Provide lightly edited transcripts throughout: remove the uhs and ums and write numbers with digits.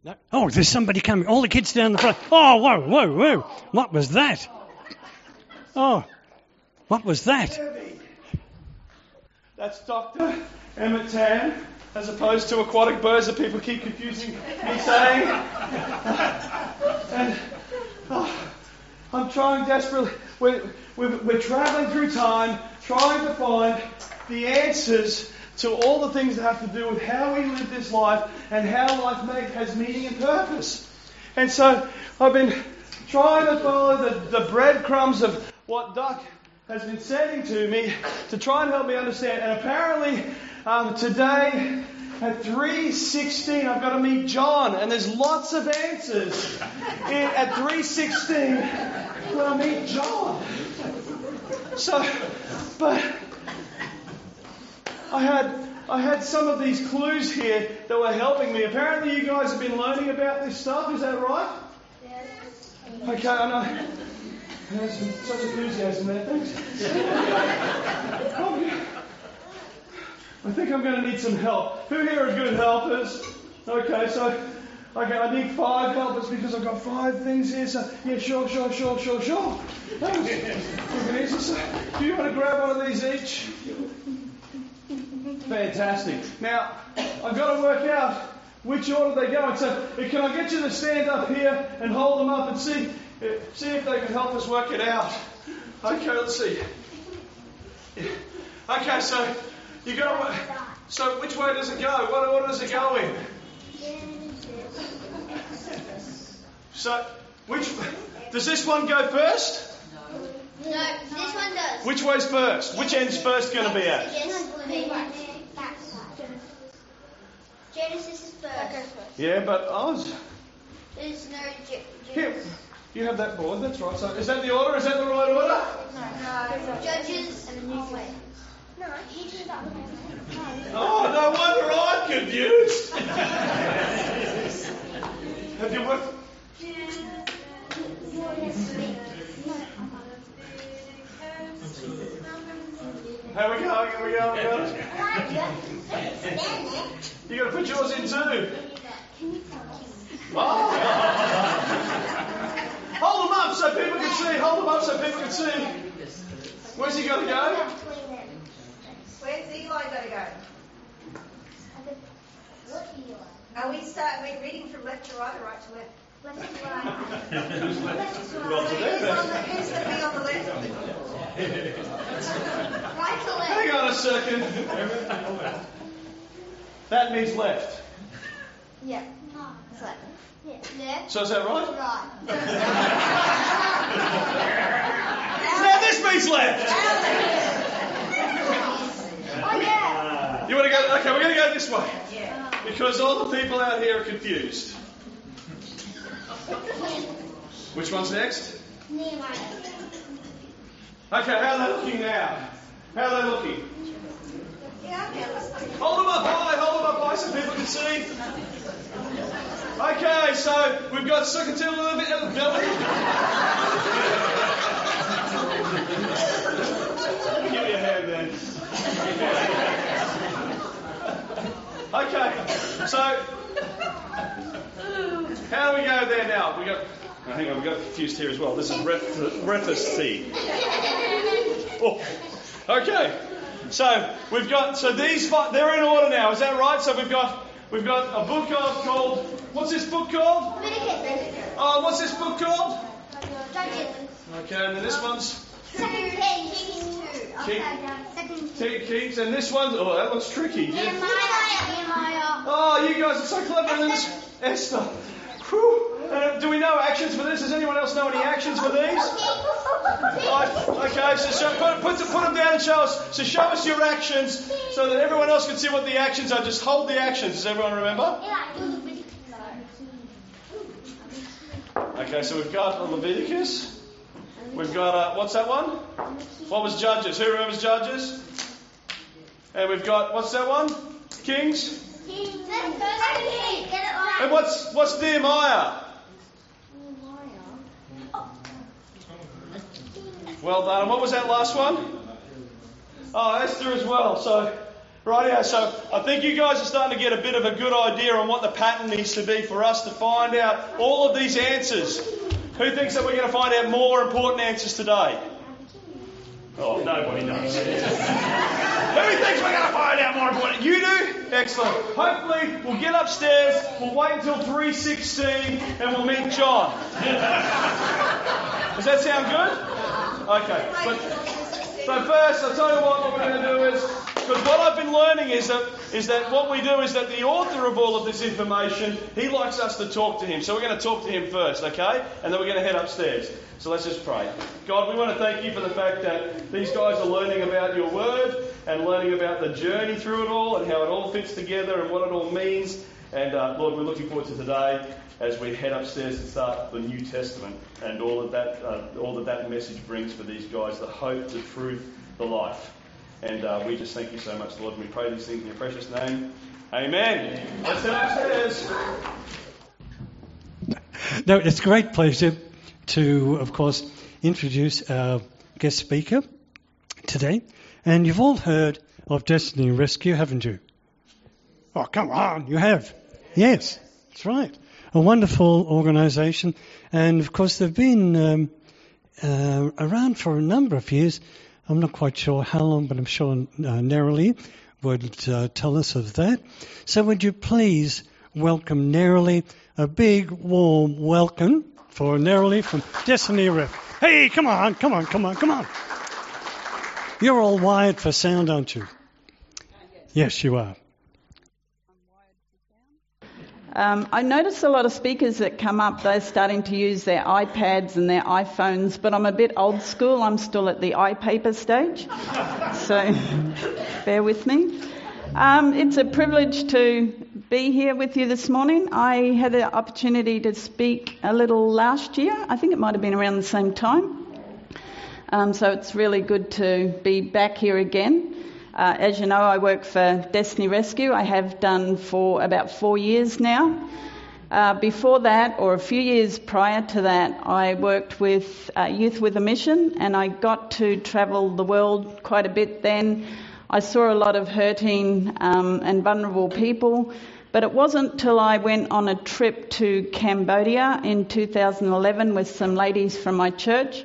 No. Oh, there's somebody coming. All the kids down the front. Oh, whoa, whoa, whoa. What was that? Oh, what was that? That's Dr. Emmett Tan, as opposed to aquatic birds that people keep confusing me saying. And I'm trying desperately. We're travelling through time, trying to find the answers to all the things that have to do with how we live this life and how life has meaning and purpose. And so I've been trying to follow the breadcrumbs of what Doc has been sending to me to try and help me understand. And apparently today at 3:16 I've got to meet John, and there's lots of answers at 3:16 when I meet John. So, but I had some of these clues here that were helping me. Apparently you guys have been learning about this stuff, is that right? Yes. Okay, I know. There's such enthusiasm there, thanks. I think I'm going to need some help. Who here are good helpers? Okay, so I need 5 helpers because I've got 5 things here. So, yeah, sure. That was easy. So, do you want to grab one of these each? Fantastic. Now, I've got to work out which order they go in. So, can I get you to stand up here and hold them up and see if they can help us work it out? Okay, let's see. Okay, so you got. So, which way does it go? What order does it go in? So, does this one go first? No, this one does. Which way's first? Which end's first going to be at? Genesis is first. Yeah, but Oz. There's no Here, you have that board. That's right. So, is that the order? Is that the right order? No. Judges and the new way. No, you do that one. Oh, no wonder I'm confused. Have you worked? Here we go. You got to put yours in too. Oh. Hold them up so people can see. Where's he got to go? Where's Eli got to go? Are we reading from left to right or right to left? Left to right. Who's the bee on the left? Right to left. Hang on a second. That means left. Yeah. It's left. Yeah. Left. So is that right? Right. Now this means left. Oh yeah. You want to go? Okay, we're going to go this way. Yeah. Because all the people out here are confused. Which one's next? Nehemiah. Okay, how are they looking now? How are they looking? Yeah. Hold them up high so people can see. Okay, so we've got Second Timothy. Give me a hand then. Okay, so how do we go there now? We got confused here as well. This is Refus T. Oh, okay. So we've got these they're in order now. Is that right? So we've got a book called what's this book called? Leviticus. Oh, what's this book called? Judges. Okay, and then this one's Second Kings 2. Second Kings, and this one that looks tricky. Nehemiah. Oh, you guys are so clever. And then this Esther. Whew. Do we know actions for this? Does anyone else know any actions for these? Okay, so put them down and show us. So show us your actions so that everyone else can see what the actions are. Just hold the actions. Does everyone remember? Okay, so we've got Leviticus. We've got, what's that one? What was Judges? Who remembers Judges? And we've got, what's that one? Kings? And what's Nehemiah? Well done. And what was that last one? Oh, Esther as well. So Rightio, so I think you guys are starting to get a bit of a good idea on what the pattern needs to be for us to find out all of these answers. Who thinks that we're going to find out more important answers today? Oh, nobody does. Who thinks we're going to find out more important? You do? Excellent. Hopefully we'll get upstairs, we'll wait until 3:16 and we'll meet John. Does that sound good? Okay. So first, I'll tell you what we're going to do is, because what I've been learning is that what we do is that the author of all of this information, he likes us to talk to him. So we're going to talk to him first, okay? And then we're going to head upstairs. So let's just pray. God, we want to thank you for the fact that these guys are learning about your word and learning about the journey through it all and how it all fits together and what it all means. And Lord, we're looking forward to today as we head upstairs and start the New Testament and all that message brings for these guys, the hope, the truth, the life. And we just thank you so much, Lord, and we pray these things in your precious name. Amen. Let's head upstairs. Now, it's a great pleasure to, of course, introduce our guest speaker today. And you've all heard of Destiny Rescue, haven't you? Oh, come on, you have. Yes, that's right. A wonderful organisation. And, of course, they've been around for a number of years. I'm not quite sure how long, but I'm sure Neroli would tell us of that. So would you please welcome Neroli, a big, warm welcome for Neroli from Destiny Rescue. Hey, come on. You're all wired for sound, aren't you? Yes, you are. I notice a lot of speakers that come up, they're starting to use their iPads and their iPhones, but I'm a bit old school. I'm still at the iPaper stage, so bear with me. It's a privilege to be here with you this morning. I had the opportunity to speak a little last year. I think it might have been around the same time. So it's really good to be back here again. As you know, I work for Destiny Rescue. I have done for about 4 years now. Before that, or a few years prior to that, I worked with Youth with a Mission, and I got to travel the world quite a bit then. I saw a lot of hurting and vulnerable people, but it wasn't till I went on a trip to Cambodia in 2011 with some ladies from my church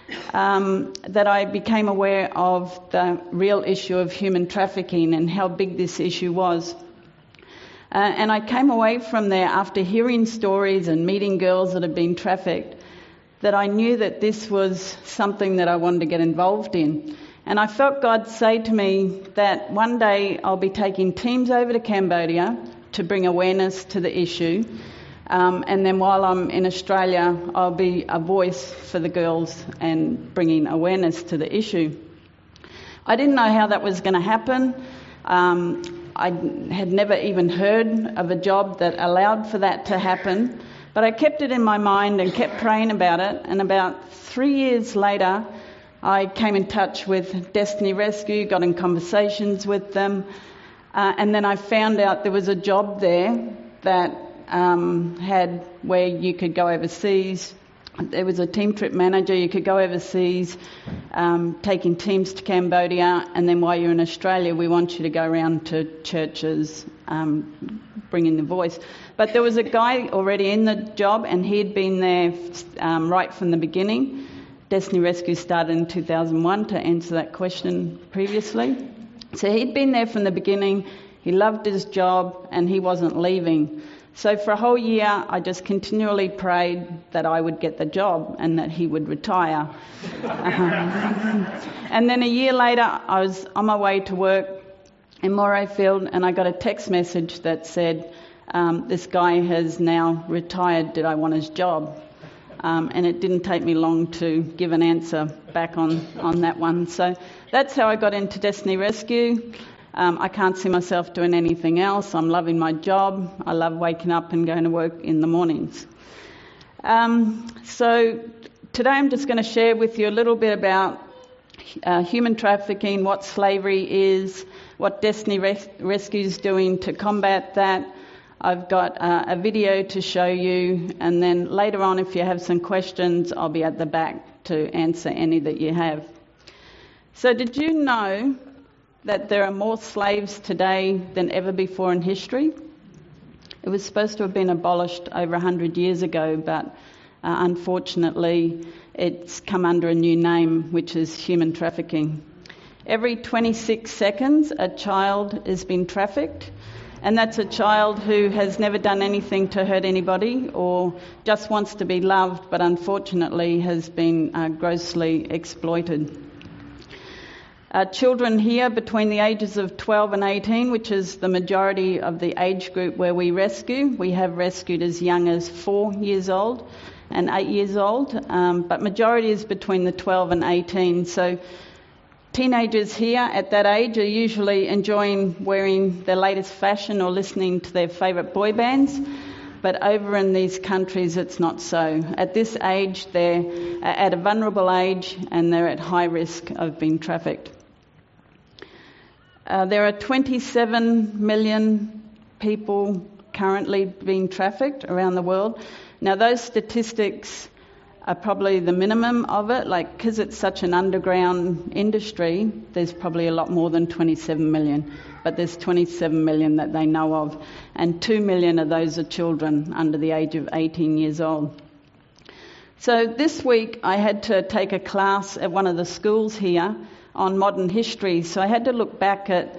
that I became aware of the real issue of human trafficking and how big this issue was. And I came away from there after hearing stories and meeting girls that had been trafficked, that I knew that this was something that I wanted to get involved in. And I felt God say to me that one day I'll be taking teams over to Cambodia to bring awareness to the issue. And then while I'm in Australia, I'll be a voice for the girls and bringing awareness to the issue. I didn't know how that was going to happen. I had never even heard of a job that allowed for that to happen. But I kept it in my mind and kept praying about it. And about 3 years later, I came in touch with Destiny Rescue, got in conversations with them. And then I found out there was a job there that had where you could go overseas. There was a team trip manager. You could go overseas, taking teams to Cambodia, and then while you're in Australia, we want you to go around to churches, bringing the voice. But there was a guy already in the job, and he'd been there right from the beginning. Destiny Rescue started in 2001 to answer that question previously. So he'd been there from the beginning. He loved his job, and he wasn't leaving. So for a whole year, I just continually prayed that I would get the job and that he would retire. And then a year later, I was on my way to work in Morayfield, and I got a text message that said, this guy has now retired, did I want his job? And it didn't take me long to give an answer back on that one. So that's how I got into Destiny Rescue. I can't see myself doing anything else. I'm loving my job. I love waking up and going to work in the mornings. So today I'm just going to share with you a little bit about human trafficking, what slavery is, what Destiny Rescue is doing to combat that. I've got a video to show you, and then later on, if you have some questions, I'll be at the back to answer any that you have. So did you know that there are more slaves today than ever before in history. It was supposed to have been abolished over 100 years ago, but unfortunately it's come under a new name, which is human trafficking. Every 26 seconds a child is being trafficked, and that's a child who has never done anything to hurt anybody or just wants to be loved, but unfortunately has been grossly exploited. Children here between the ages of 12 and 18, which is the majority of the age group where we rescue. We have rescued as young as 4 years old and 8 years old, but majority is between the 12 and 18. So teenagers here at that age are usually enjoying wearing their latest fashion or listening to their favourite boy bands. But over in these countries, it's not so. At this age, they're at a vulnerable age and they're at high risk of being trafficked. There are 27 million people currently being trafficked around the world. Now, those statistics are probably the minimum of it, because it's such an underground industry, there's probably a lot more than 27 million. But there's 27 million that they know of, and 2 million of those are children under the age of 18 years old. So this week I had to take a class at one of the schools here on modern history. So I had to look back at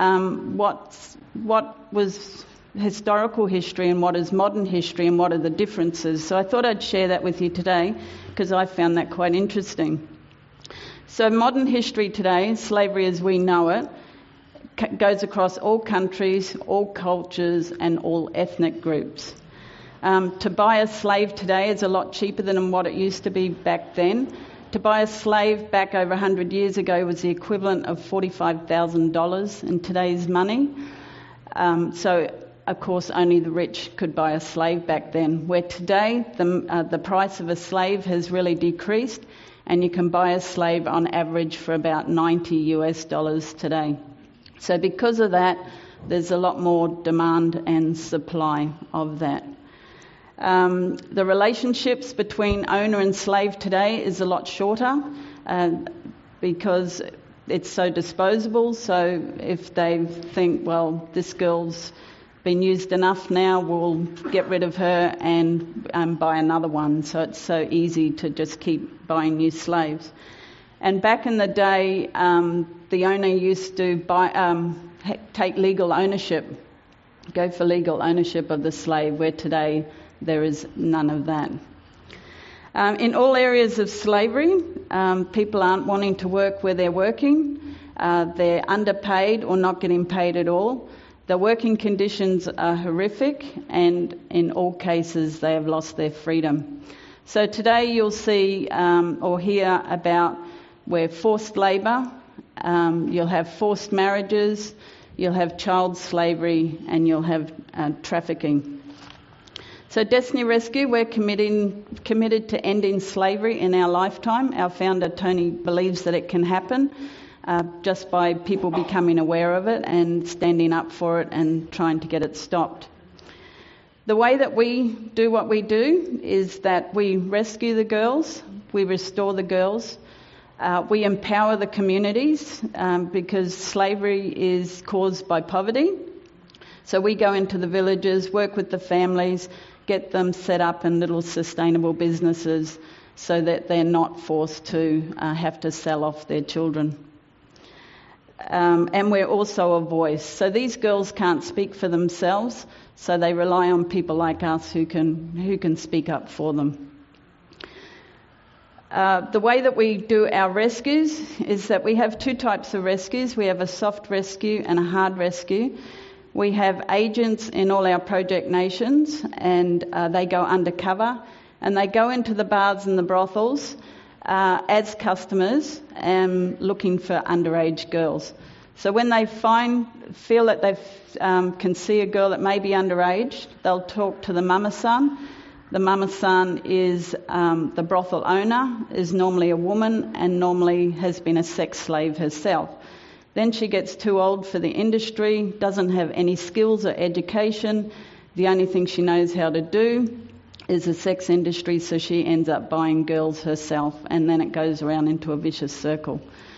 what was historical history and what is modern history and what are the differences. So I thought I'd share that with you today because I found that quite interesting. So modern history today, slavery as we know it, goes across all countries, all cultures and all ethnic groups. To buy a slave today is a lot cheaper than what it used to be back then. To buy a slave back over 100 years ago was the equivalent of $45,000 in today's money. So, of course, only the rich could buy a slave back then, where today the price of a slave has really decreased and you can buy a slave on average for about $90 today. So because of that, there's a lot more demand and supply of that. The relationships between owner and slave today is a lot shorter because it's so disposable. So if they think, well, this girl's been used enough now, we'll get rid of her and buy another one. So it's so easy to just keep buying new slaves. And back in the day, the owner used to take legal ownership, go for legal ownership of the slave, where today there is none of that. In all areas of slavery, people aren't wanting to work where they're working. They're underpaid or not getting paid at all. The working conditions are horrific, and in all cases they have lost their freedom. So today you'll see or hear about where forced labour, you'll have forced marriages, you'll have child slavery, and you'll have trafficking. So Destiny Rescue, we're committed to ending slavery in our lifetime. Our founder, Tony, believes that it can happen just by people becoming aware of it and standing up for it and trying to get it stopped. The way that we do what we do is that we rescue the girls, we restore the girls, we empower the communities because slavery is caused by poverty. So we go into the villages, work with the families, get them set up in little sustainable businesses so that they're not forced to have to sell off their children. And we're also a voice. So these girls can't speak for themselves, so they rely on people like us who can speak up for them. The way that we do our rescues is that we have two types of rescues. We have a soft rescue and a hard rescue. We have agents in all our project nations, and they go undercover, and they go into the bars and the brothels as customers looking for underage girls. So when they feel that they can see a girl that may be underage, they'll talk to the mama-san. The mama-san is the brothel owner, is normally a woman and normally has been a sex slave herself. Then she gets too old for the industry, doesn't have any skills or education. The only thing she knows how to do is the sex industry, so she ends up buying girls herself, and then it goes around into a vicious circle.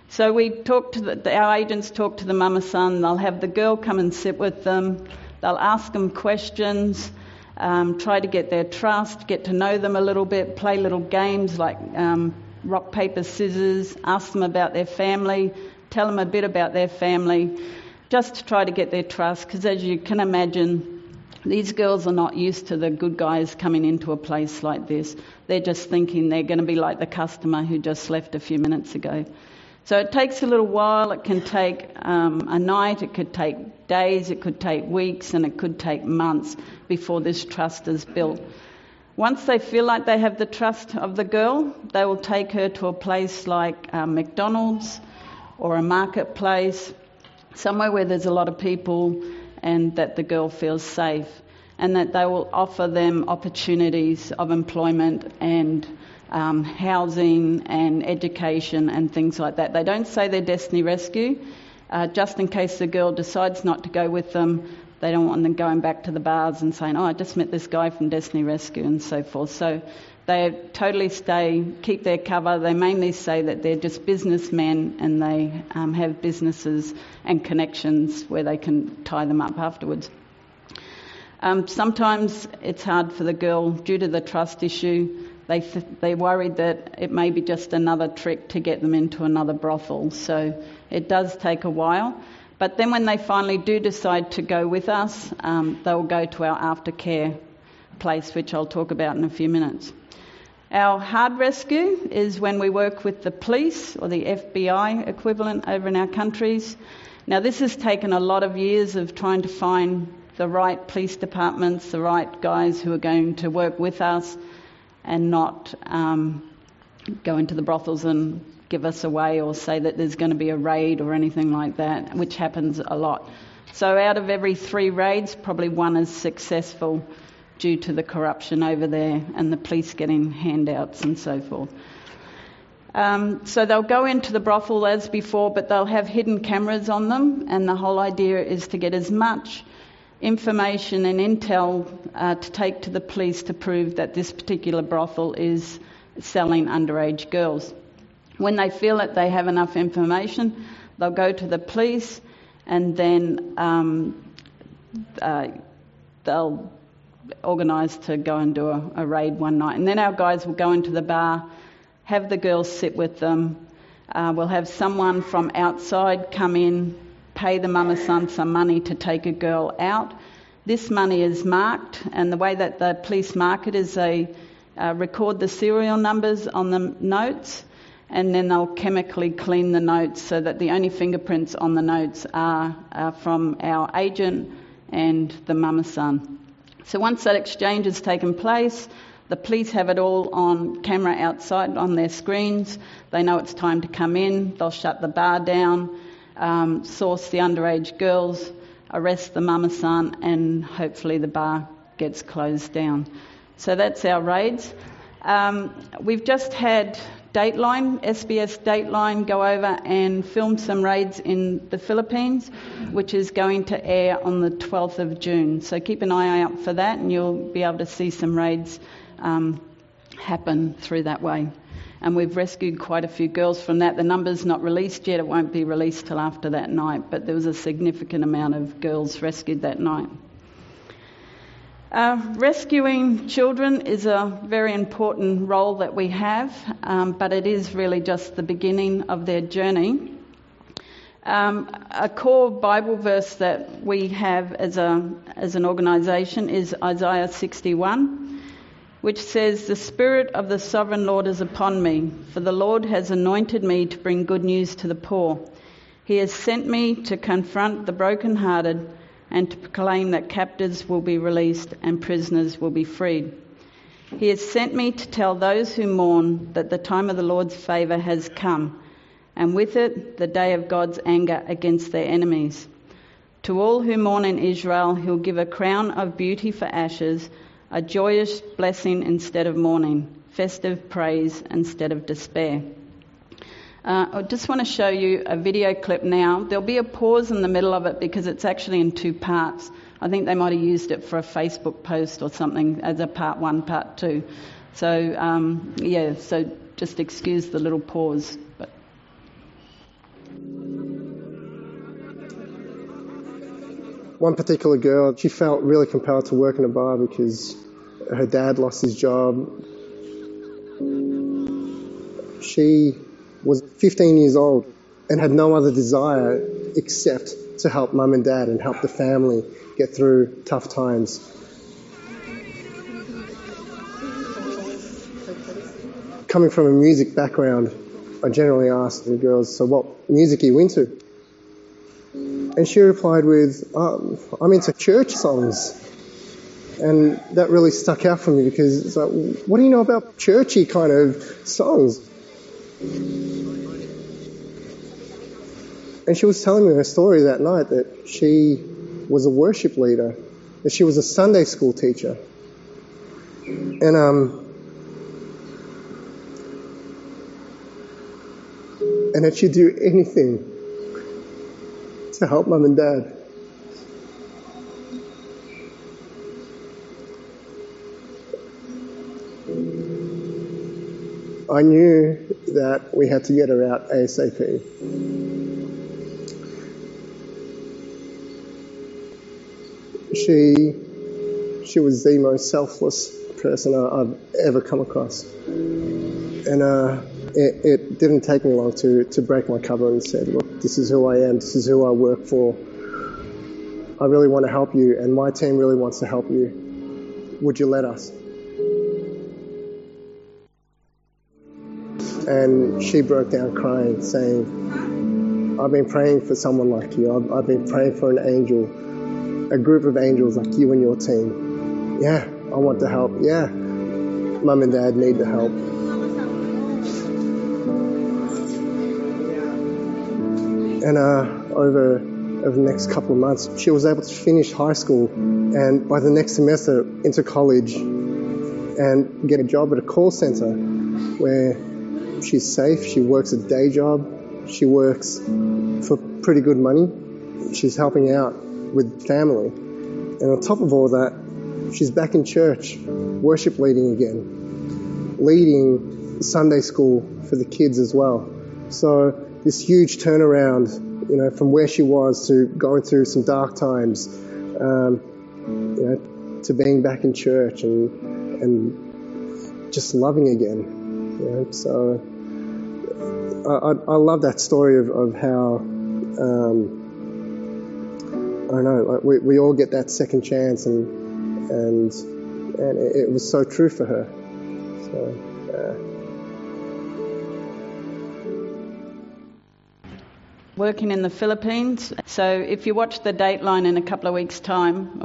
So our agents talk to the mum and son. They'll have the girl come and sit with them. They'll ask them questions, try to get their trust, get to know them a little bit, play little games like rock, paper, scissors, ask them about their family, tell them a bit about their family, just to try to get their trust, because as you can imagine, these girls are not used to the good guys coming into a place like this. They're just thinking they're going to be like the customer who just left a few minutes ago. So it takes a little while. It can take a night, it could take days, it could take weeks, and it could take months before this trust is built. Once they feel like they have the trust of the girl, they will take her to a place like McDonald's or a marketplace, somewhere where there's a lot of people and that the girl feels safe, and that they will offer them opportunities of employment and housing and education and things like that. They don't say they're Destiny Rescue, just in case the girl decides not to go with them. They don't want them going back to the bars and saying, I just met this guy from Destiny Rescue and so forth. So they totally keep their cover. They mainly say that they're just businessmen and they have businesses and connections where they can tie them up afterwards. Sometimes it's hard for the girl due to the trust issue. They're worried that it may be just another trick to get them into another brothel. So it does take a while. But then when they finally do decide to go with us, they'll go to our aftercare place, which I'll talk about in a few minutes. Our hard rescue is when we work with the police or the FBI equivalent over in our countries. Now this has taken a lot of years of trying to find the right police departments, the right guys who are going to work with us and not go into the brothels and give us away or say that there's going to be a raid or anything like that, which happens a lot. So out of every 3 raids, probably 1 is successful due to the corruption over there and the police getting handouts and so forth. So they'll go into the brothel as before, but they'll have hidden cameras on them, and the whole idea is to get as much information and intel to take to the police to prove that this particular brothel is selling underage girls. When they feel that they have enough information, they'll go to the police, and then they'll organise to go and do a raid one night. And then our guys will go into the bar, have the girls sit with them. We'll have someone from outside come in, pay the mum and son some money to take a girl out. This money is marked, and the way that the police mark it is they record the serial numbers on the notes, and then they'll chemically clean the notes so that the only fingerprints on the notes are from our agent and the mum and son. So once that exchange has taken place, the police have it all on camera outside on their screens. They know it's time to come in. They'll shut the bar down, source the underage girls, arrest the mum and son, and hopefully the bar gets closed down. So that's our raids. We've just had Dateline, SBS Dateline, go over and film some raids in the Philippines, which is going to air on the 12th of June. So keep an eye out for that, and you'll be able to see some raids happen through that way. And we've rescued quite a few girls from that. The number's not released yet. It won't be released till after that night, but there was a significant amount of girls rescued that night. Rescuing children is a very important role that we have, but it is really just the beginning of their journey. A core Bible verse that we have as an organisation is Isaiah 61, which says, "The Spirit of the Sovereign Lord is upon me, for the Lord has anointed me to bring good news to the poor. He has sent me to confront the brokenhearted and to proclaim that captives will be released and prisoners will be freed. He has sent me to tell those who mourn that the time of the Lord's favour has come, and with it the day of God's anger against their enemies. To all who mourn in Israel, he'll give a crown of beauty for ashes, a joyous blessing instead of mourning, festive praise instead of despair." I just want to show you a video clip now. There'll be a pause in the middle of it because it's actually in 2 parts. I think they might have used it for a Facebook post or something as a part 1, part 2. So, so just excuse the little pause. But one particular girl, she felt really compelled to work in a bar because her dad lost his job. She was 15 years old and had no other desire except to help mum and dad and help the family get through tough times. Coming from a music background, I generally ask the girls, so what music are you into? And she replied with, I'm into church songs. And that really stuck out for me because it's like, what do you know about churchy kind of songs? And she was telling me her story that night that she was a worship leader, that she was a Sunday school teacher. And that she'd do anything to help mum and dad. I knew that we had to get her out ASAP. She was the most selfless person I've ever come across. And it didn't take me long to break my cover and said, look, this is who I am, this is who I work for. I really want to help you and my team really wants to help you. Would you let us? And she broke down crying, saying, I've been praying for someone like you. I've been praying for an angel, a group of angels like you and your team. Yeah, I want to help. Yeah, mum and dad need the help. And over the next couple of months, she was able to finish high school and by the next semester into college and get a job at a call center where she's safe. She works a day job. She works for pretty good money. She's helping out with family. And on top of all that, she's back in church, worship leading again, leading Sunday school for the kids as well. So this huge turnaround, from where she was to going through some dark times, to being back in church and just loving again. So I love that story of how, I don't know, like we all get that second chance and it was so true for her. So, Working in the Philippines. So if you watch the Dateline in a couple of weeks' time,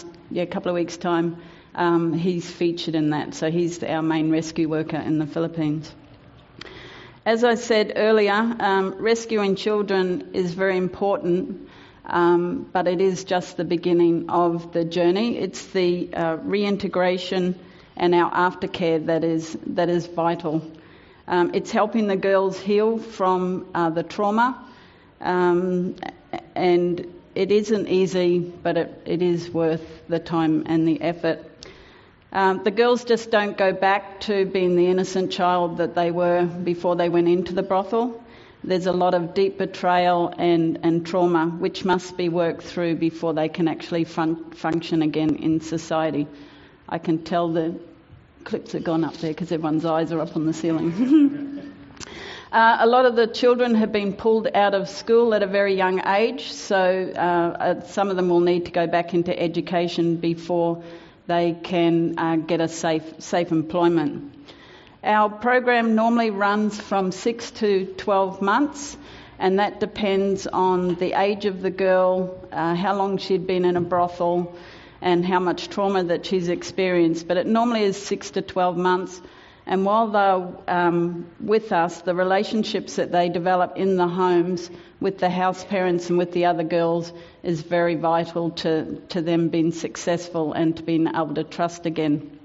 he's featured in that. So he's our main rescue worker in the Philippines. As I said earlier, rescuing children is very important, but it is just the beginning of the journey. It's the reintegration and our aftercare that is vital. It's helping the girls heal from the trauma. And it isn't easy, but it is worth the time and the effort. The girls just don't go back to being the innocent child that they were before they went into the brothel. There's a lot of deep betrayal and trauma which must be worked through before they can actually function again in society. I can tell the clips have gone up there because everyone's eyes are up on the ceiling. A lot of the children have been pulled out of school at a very young age, so some of them will need to go back into education before they can get a safe employment. Our program normally runs from 6 to 12 months, and that depends on the age of the girl, how long she'd been in a brothel, and how much trauma that she's experienced. But it normally is 6 to 12 months. And while they're with us, the relationships that they develop in the homes with the house parents and with the other girls is very vital to them being successful and to being able to trust again.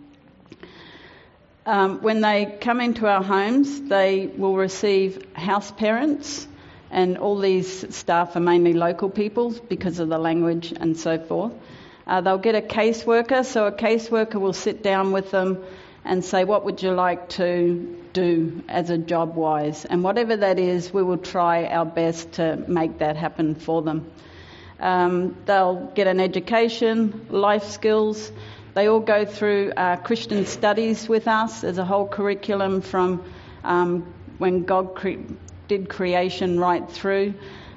When they come into our homes, they will receive house parents, and all these staff are mainly local people because of the language and so forth. They'll get a caseworker, so a caseworker will sit down with them and say, what would you like to do as a job-wise? And whatever that is, we will try our best to make that happen for them. They'll get an education, life skills. They all go through Christian studies with us. There's a whole curriculum from when God did creation right through.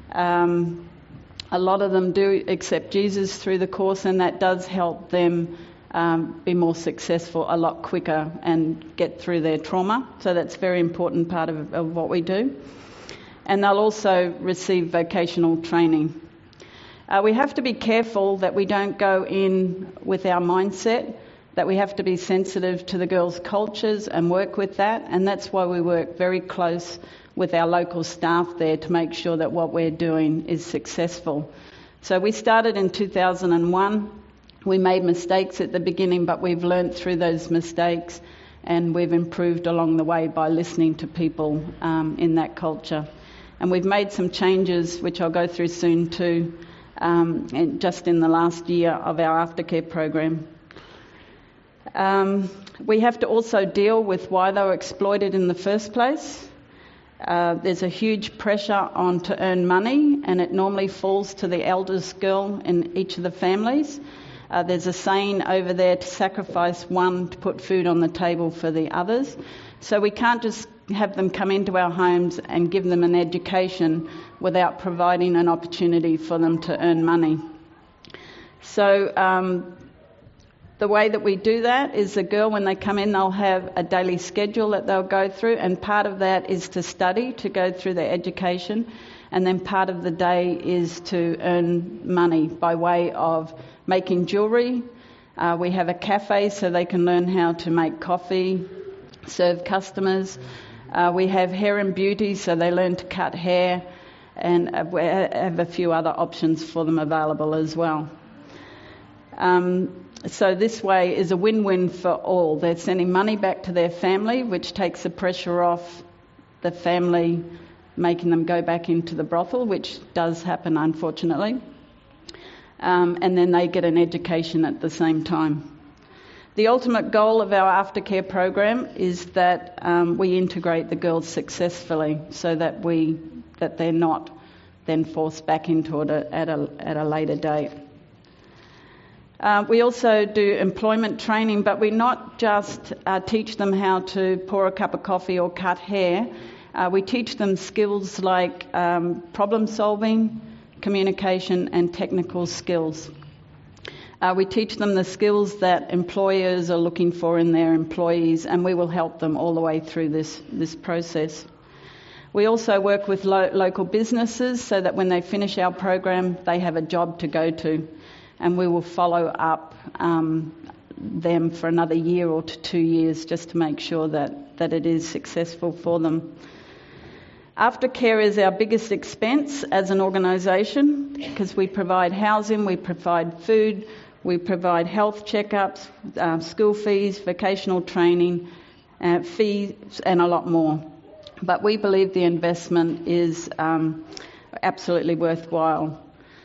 A lot of them do accept Jesus through the course, and that does help them be more successful a lot quicker and get through their trauma. So that's a very important part of what we do. And they'll also receive vocational training. We have to be careful that we don't go in with our mindset, that we have to be sensitive to the girls' cultures and work with that. And that's why we work very close with our local staff there to make sure that what we're doing is successful. So we started in 2001. We made mistakes at the beginning, but we've learnt through those mistakes, and we've improved along the way by listening to people in that culture. And we've made some changes, which I'll go through soon too, just in the last year of our aftercare program. We have to also deal with why they were exploited in the first place. There's a huge pressure on to earn money, and it normally falls to the eldest girl in each of the families. There's a saying over there to sacrifice one to put food on the table for the others. So we can't just have them come into our homes and give them an education without providing an opportunity for them to earn money. So the way that we do that is the girl, when they come in, they'll have a daily schedule that they'll go through, and part of that is to study, to go through their education, and then part of the day is to earn money by way of making jewellery. We have a cafe so they can learn how to make coffee, serve customers. We have hair and beauty, so they learn to cut hair, and we have a few other options for them available as well. So this way is a win-win for all. They're sending money back to their family, which takes the pressure off the family, making them go back into the brothel, which does happen, unfortunately. And then they get an education at the same time. The ultimate goal of our aftercare program is that we integrate the girls successfully, so that they're not then forced back into it at a later date. We also do employment training, but we not just teach them how to pour a cup of coffee or cut hair. We teach them skills like problem solving, communication and technical skills. We teach them the skills that employers are looking for in their employees, and we will help them all the way through this process. We also work with local businesses so that when they finish our program, they have a job to go to, and we will follow up them for another year or 2 years just to make sure that it is successful for them. Aftercare is our biggest expense as an organisation because we provide housing, we provide food, we provide health checkups, school fees, vocational training, fees and a lot more. But we believe the investment is absolutely worthwhile.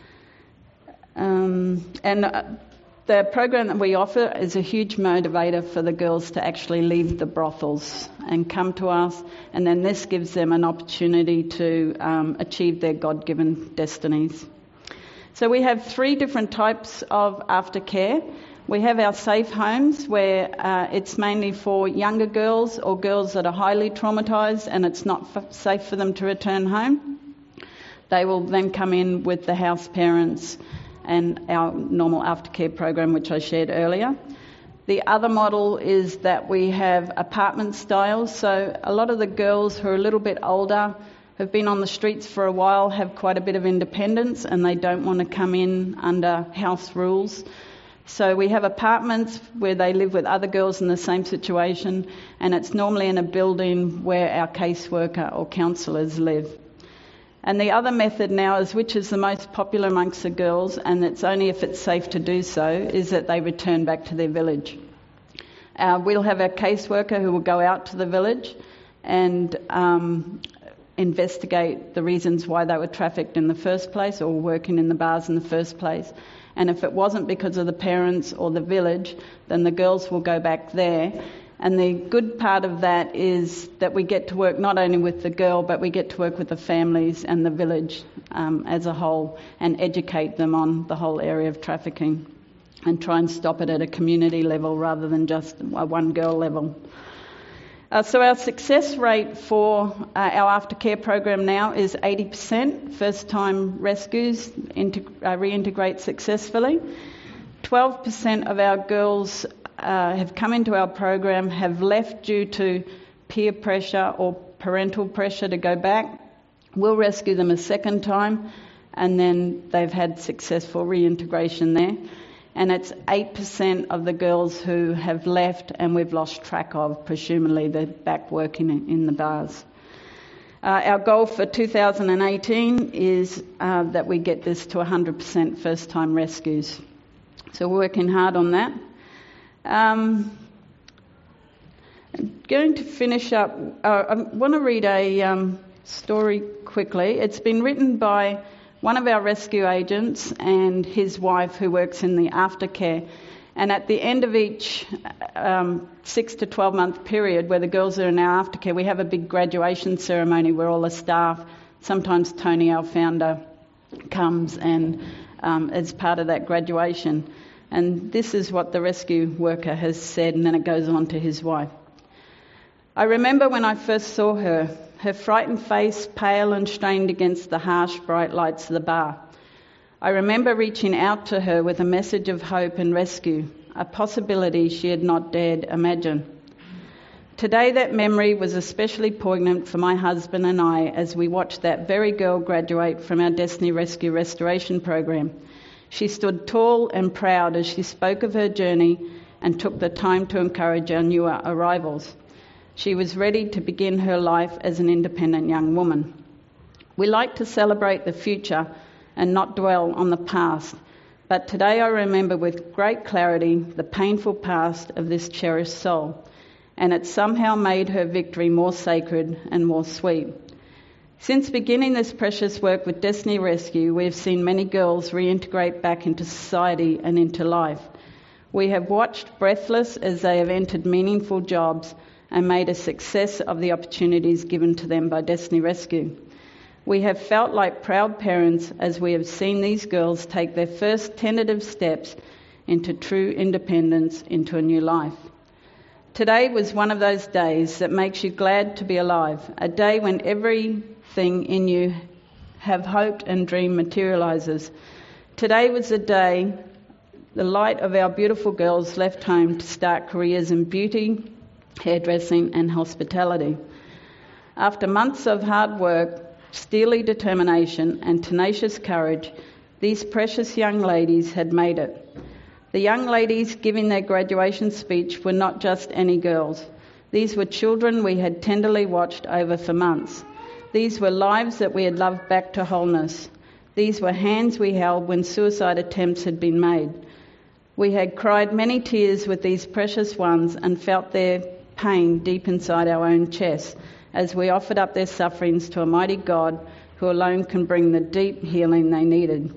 The program that we offer is a huge motivator for the girls to actually leave the brothels and come to us, and then this gives them an opportunity to achieve their God-given destinies. So we have 3 different types of aftercare. We have our safe homes where it's mainly for younger girls or girls that are highly traumatised and it's not safe for them to return home. They will then come in with the house parents and our normal aftercare program, which I shared earlier. The other model is that we have apartment styles. So a lot of the girls who are a little bit older, have been on the streets for a while, have quite a bit of independence, and they don't want to come in under house rules. So we have apartments where they live with other girls in the same situation, and it's normally in a building where our caseworker or counsellors live. And the other method now is, which is the most popular amongst the girls, and it's only if it's safe to do so, is that they return back to their village. We'll have a caseworker who will go out to the village and investigate the reasons why they were trafficked in the first place or working in the bars in the first place. And if it wasn't because of the parents or the village, then the girls will go back there And the good part of that is that we get to work not only with the girl, but we get to work with the families and the village as a whole and educate them on the whole area of trafficking and try and stop it at a community level rather than just a one girl level. So our success rate for our aftercare program now is 80%. First time rescues reintegrate successfully. 12% of our girls have come into our program, have left due to peer pressure or parental pressure to go back. We'll rescue them a second time, and then they've had successful reintegration there. And it's 8% of the girls who have left and we've lost track of, presumably they're back working in the bars. Our goal for 2018 is that we get this to 100% first time rescues. So we're working hard on that. I'm going to finish up. I want to read a story quickly. It's been written by one of our rescue agents and his wife who works in the aftercare. And at the end of each 6 to 12 month period where the girls are in our aftercare, we have a big graduation ceremony where all the staff, sometimes Tony, our founder, comes and as part of that graduation. And this is what the rescue worker has said, and then it goes on to his wife. I remember when I first saw her, her frightened face pale and strained against the harsh, bright lights of the bar. I remember reaching out to her with a message of hope and rescue, a possibility she had not dared imagine. Today that memory was especially poignant for my husband and I as we watched that very girl graduate from our Destiny Rescue Restoration program. She stood tall and proud as she spoke of her journey and took the time to encourage our newer arrivals. She was ready to begin her life as an independent young woman. We like to celebrate the future and not dwell on the past, but today I remember with great clarity the painful past of this cherished soul, and it somehow made her victory more sacred and more sweet. Since beginning this precious work with Destiny Rescue, we have seen many girls reintegrate back into society and into life. We have watched breathless as they have entered meaningful jobs and made a success of the opportunities given to them by Destiny Rescue. We have felt like proud parents as we have seen these girls take their first tentative steps into true independence, into a new life. Today was one of those days that makes you glad to be alive, a day when everything in you have hoped and dream materialises. Today was the day the light of our beautiful girls left home to start careers in beauty, hairdressing and hospitality. After months of hard work, steely determination and tenacious courage, these precious young ladies had made it. The young ladies giving their graduation speech were not just any girls. These were children we had tenderly watched over for months. These were lives that we had loved back to wholeness. These were hands we held when suicide attempts had been made. We had cried many tears with these precious ones and felt their pain deep inside our own chests as we offered up their sufferings to a mighty God who alone can bring the deep healing they needed.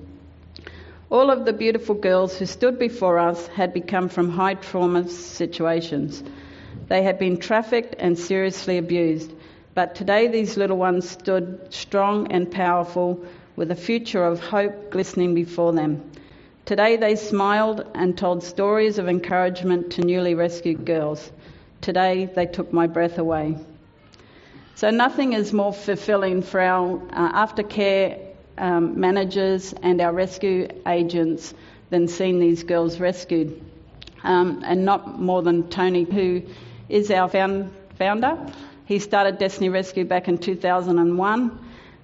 All of the beautiful girls who stood before us had become from high trauma situations. They had been trafficked and seriously abused, but today these little ones stood strong and powerful with a future of hope glistening before them. Today they smiled and told stories of encouragement to newly rescued girls. Today they took my breath away. So nothing is more fulfilling for our aftercare managers and our rescue agents than seeing these girls rescued. And not more than Tony, who is our founder. He started Destiny Rescue back in 2001.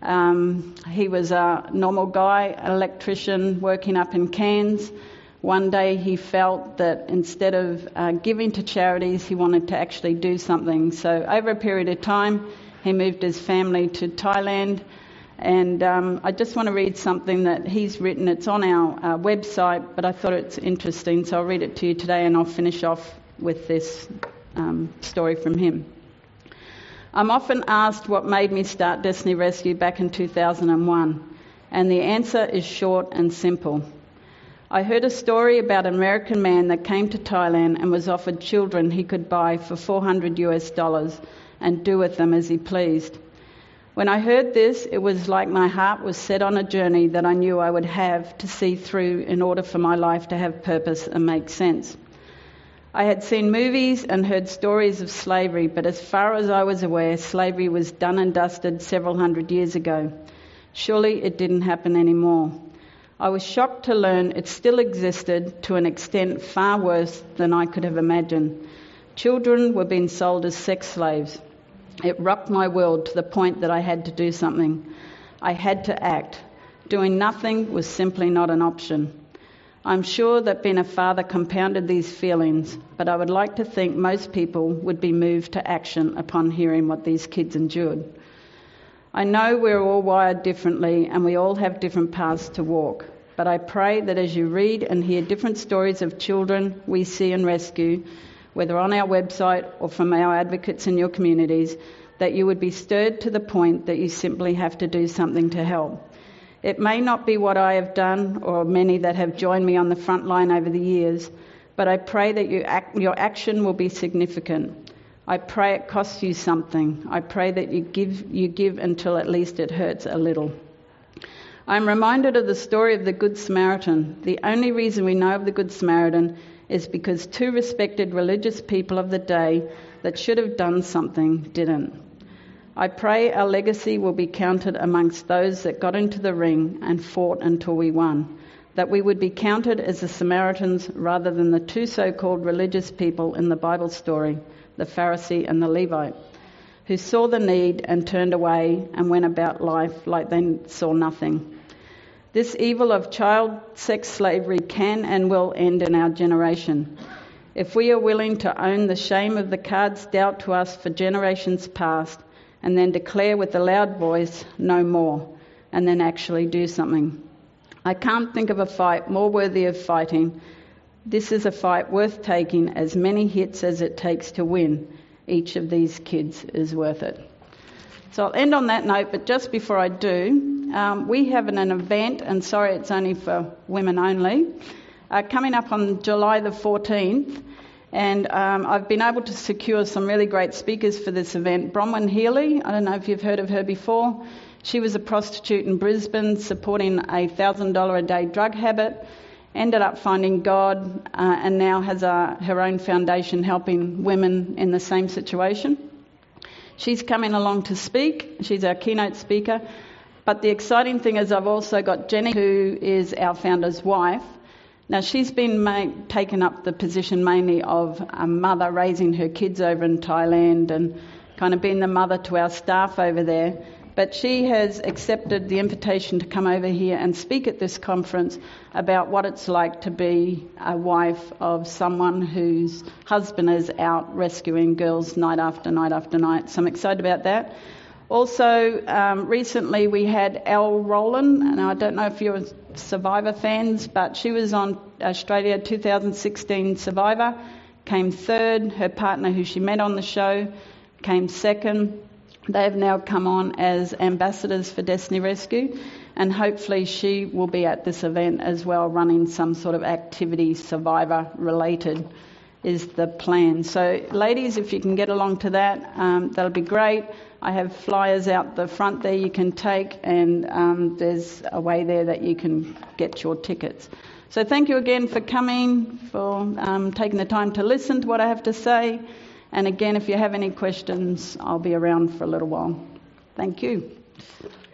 He was a normal guy, an electrician working up in Cairns. One day he felt that instead of giving to charities, he wanted to actually do something. So over a period of time, he moved his family to Thailand. And I just want to read something that he's written. It's on our website, but I thought it's interesting, so I'll read it to you today, and I'll finish off with this story from him. I'm often asked what made me start Destiny Rescue back in 2001, and the answer is short and simple. I heard a story about an American man that came to Thailand and was offered children he could buy for $400 and do with them as he pleased. When I heard this, it was like my heart was set on a journey that I knew I would have to see through in order for my life to have purpose and make sense. I had seen movies and heard stories of slavery, but as far as I was aware, slavery was done and dusted several hundred years ago. Surely it didn't happen anymore. I was shocked to learn it still existed to an extent far worse than I could have imagined. Children were being sold as sex slaves. It rocked my world to the point that I had to do something. I had to act. Doing nothing was simply not an option. I'm sure that being a father compounded these feelings, but I would like to think most people would be moved to action upon hearing what these kids endured. I know we're all wired differently and we all have different paths to walk, but I pray that as you read and hear different stories of children we see and rescue, whether on our website or from our advocates in your communities, that you would be stirred to the point that you simply have to do something to help. It may not be what I have done or many that have joined me on the front line over the years, but I pray that your action will be significant. I pray it costs you something. I pray that you give until at least it hurts a little. I'm reminded of the story of the Good Samaritan. The only reason we know of the Good Samaritan is because two respected religious people of the day that should have done something didn't. I pray our legacy will be counted amongst those that got into the ring and fought until we won, that we would be counted as the Samaritans rather than the two so-called religious people in the Bible story, the Pharisee and the Levite, who saw the need and turned away and went about life like they saw nothing. This evil of child sex slavery can and will end in our generation. If we are willing to own the shame of the cards dealt to us for generations past and then declare with a loud voice, no more, and then actually do something. I can't think of a fight more worthy of fighting. This is a fight worth taking as many hits as it takes to win. Each of these kids is worth it. So I'll end on that note, but just before I do, we have an event, and sorry it's only for women only, coming up on July the 14th, and I've been able to secure some really great speakers for this event. Bronwyn Healy, I don't know if you've heard of her before. She was a prostitute in Brisbane supporting a $1,000 a day drug habit, ended up finding God, and now has her own foundation helping women in the same situation. She's coming along to speak. She's our keynote speaker. But the exciting thing is I've also got Jenny, who is our founder's wife. Now, she's been taken up the position mainly of a mother raising her kids over in Thailand and kind of being the mother to our staff over there. But she has accepted the invitation to come over here and speak at this conference about what it's like to be a wife of someone whose husband is out rescuing girls night after night after night. So I'm excited about that. Also, recently we had Elle Rowland, and I don't know if you're Survivor fans, but she was on Australia 2016 Survivor, came third. Her partner, who she met on the show, came second. They have now come on as ambassadors for Destiny Rescue, and hopefully she will be at this event as well, running some sort of activity Survivor related is the plan. So ladies, if you can get along to that, that'll be great. I have flyers out the front there you can take, and there's a way there that you can get your tickets. So thank you again for coming, for taking the time to listen to what I have to say. And again, if you have any questions, I'll be around for a little while. Thank you.